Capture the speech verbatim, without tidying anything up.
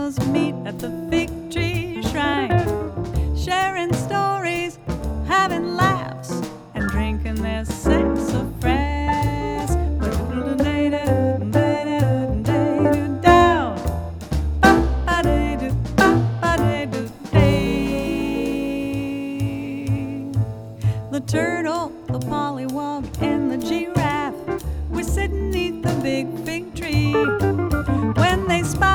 animals meet at the fig tree shrine, sharing stories, having laughs, and drinking their sassafras. The turtle, the pollywog, and the giraffe were sitting neath the big fig tree when they spied